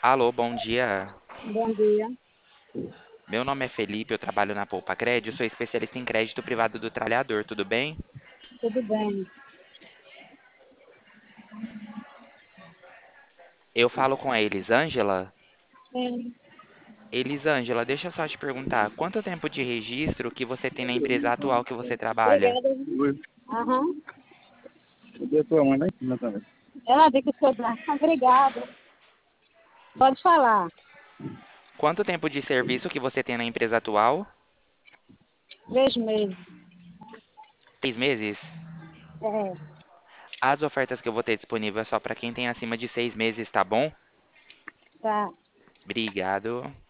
Alô, bom dia. Bom dia, Meu nome é Felipe, eu trabalho na Poupa Crédito, sou especialista em crédito privado do trabalhador, tudo bem? tudo bem? Eu falo com a Elisângela. Sim, Elisângela, deixa eu só te perguntar, quanto tempo de registro que você tem na empresa atual que você trabalha? obrigada. Aham. Cadê a tua mãe lá em cima também? Ela disse que o senhor... Obrigada. Pode falar. Quanto tempo de serviço que você tem na empresa atual? 3 meses. 6 meses? É, As ofertas que eu vou ter disponível é só para quem tem acima de 6 meses, tá bom? tá. Obrigado.